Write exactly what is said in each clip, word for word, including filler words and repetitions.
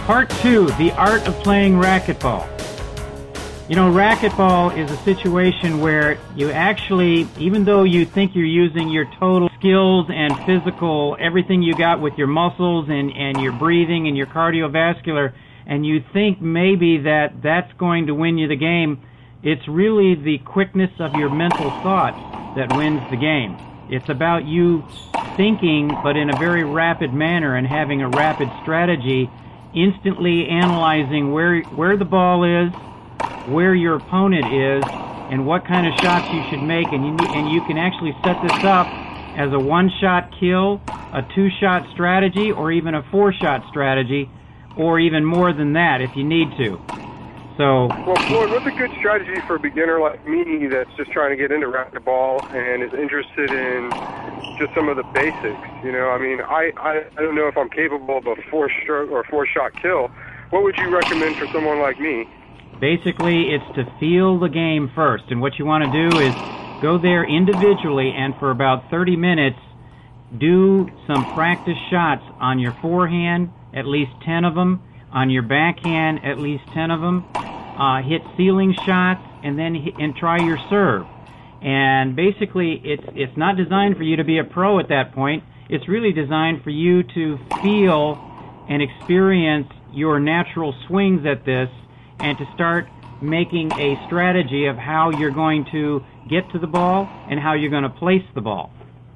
Part two, the art of playing racquetball. You know, racquetball is a situation where you actually, even though you think you're using your total skills and physical, everything you got with your muscles and, and your breathing and your cardiovascular, and you think maybe that that's going to win you the game, it's really the quickness of your mental thought that wins the game. It's about you thinking, but in a very rapid manner, and having a rapid strategy, instantly analyzing where where the ball is, where your opponent is, and what kind of shots you should make, and you need, and you can actually set this up as a one-shot kill, a two-shot strategy, or even a four-shot strategy, or even more than that if you need to. So, well, Floyd, what's a good strategy for a beginner like me that's just trying to get into racquetball and is interested in just some of the basics? You know, I mean, I, I, I don't know if I'm capable of a four-stroke or four-shot kill. What would you recommend for someone like me? Basically, it's to feel the game first, and what you want to do is go there individually and for about thirty minutes do some practice shots on your forehand, at least ten of them, on your backhand, at least ten of them, uh, hit ceiling shots, and then hit, and try your serve. And basically, it's it's not designed for you to be a pro at that point. It's really designed for you to feel and experience your natural swings at this, and to start making a strategy of how you're going to get to the ball and how you're going to place the ball.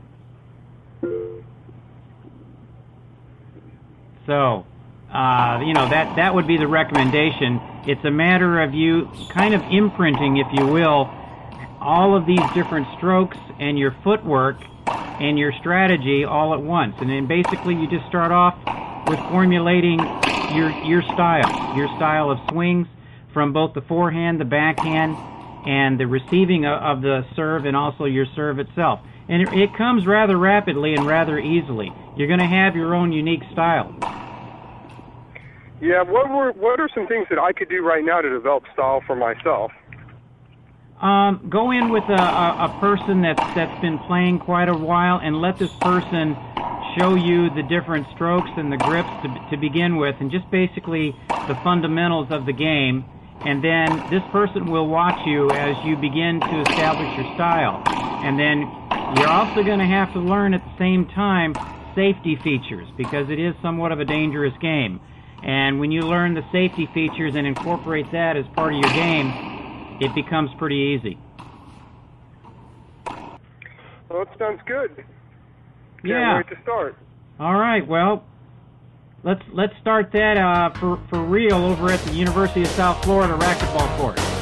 So, uh, you know, that, that would be the recommendation. It's a matter of you kind of imprinting, if you will, all of these different strokes and your footwork and your strategy all at once. And then basically you just start off with formulating your your style, your style of swings from both the forehand, the backhand, and the receiving of, of the serve, and also your serve itself. And it, it comes rather rapidly and rather easily. You're going to have your own unique style. Yeah, what were what are some things that I could do right now to develop style for myself? Um, go in with a, a, a person that's that's been playing quite a while, and let this person show you the different strokes and the grips to, to begin with, and just basically the fundamentals of the game. And then this person will watch you as you begin to establish your style. And then you're also going to have to learn at the same time safety features, because it is somewhat of a dangerous game. And when you learn the safety features and incorporate that as part of your game, it becomes pretty easy. Well, it sounds good. Can't yeah. wait to start. All right. Well, let's let's start that uh, for for real over at the University of South Florida racquetball court.